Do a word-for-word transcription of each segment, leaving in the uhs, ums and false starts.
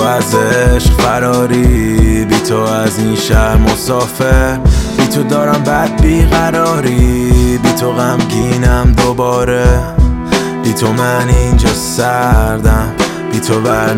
از عشق فراری، بی تو از این شهر مسافر، بی تو دارم بد بیقراری، بی تو غمگینم دوباره، بی تو من اینجا سردم، بی تو بر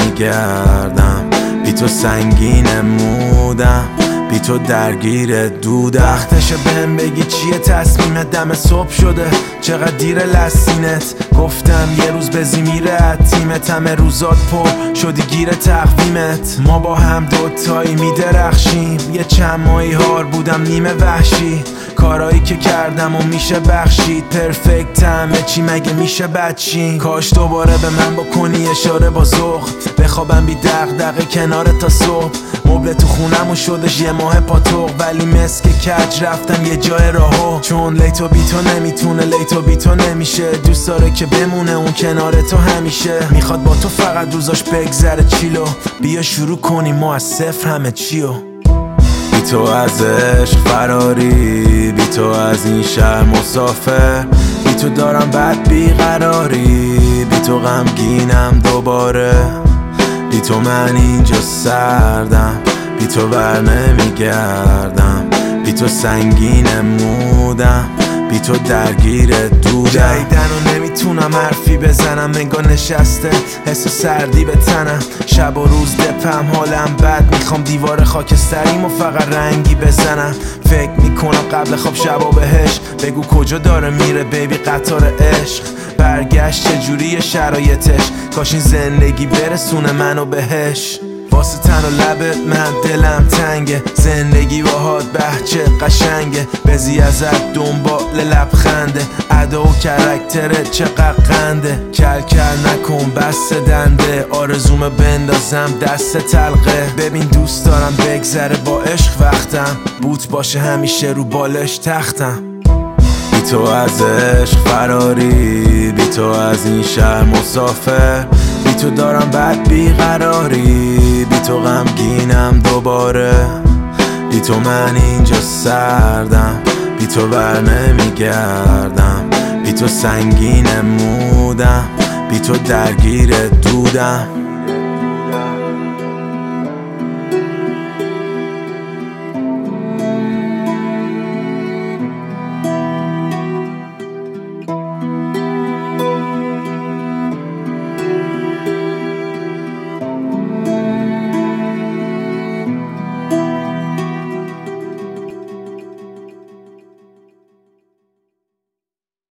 نمیگردم، بی تو سنگین مودم، بی تو درگیر دودم. وقتشه بهم بگی چیه تصمیمت، دم صبح شده چقدر دیر لسینت، گفتم یه روز بزی میره از تیمت، همه روزات پر شدی گیر تقویمت، ما با هم دوتایی میدرخشیم، یه چند ماهی هار بودم نیمه وحشی، کارایی که کردم و میشه بخشید، پرفکت همه چی مگه میشه بچین، کاش دوباره به من بکنی اشاره با ذوق، بخوابم بی دغدغه کنار تا صبح، مبل تو خونم و شدش یه ماه پاتوق، ولی مسک کج رفتم یه جای راهو، چون لیتو بی تو نمیتونه لیتو بی تو نمیشه، دوست داره که بمونه اون کنار تو همیشه، میخواد با تو فقط روزاش بگذره چیلو، بیا شروع کنیم ما از صفر همه چیو. بی تو از عشق فراری، بی تو از این شهر مسافر، بی تو دارم بد بیقراری، بی تو غمگینم دوباره، بی تو من اینجا سردم، بی تو بر نمیگردم، بی تو سنگین مودم، بی تو درگیر دودم. جدیدن و نمیتونم حرفی بزنم، انگار نشسته حس سردی به تنم، شب و روز دپم حالم بد، میخوام دیوار خاکستریم و فقط رنگی بزنم، فکر میکنم قبل خواب شبا بهش، بگو کجا داره میره بیبی قطار عشق، برگشت چجوری شرایطش، کاش این زندگی برسونه منو بهش، واسه تن و لبت من دلم تنگه، زندگی باهات بهچه قشنگه، بزی ازت دنبال لبخنده، ادا و کرکترت چقدر قنده، کل کل نکن بس دنده، آرزومه بندازم دست تلقه، ببین دوست دارم بگذره با عشق وقتم، بوت باشه همیشه رو بالش تختم. بی تو از عشق فراری، بی تو از این شهر مسافر، بی تو دارم بد بیقراری، بی تو غمگینم دوباره، بی تو من اینجا سردم، بی تو بر نمیگردم، بی تو سنگین مودم، بی تو درگیر دودم.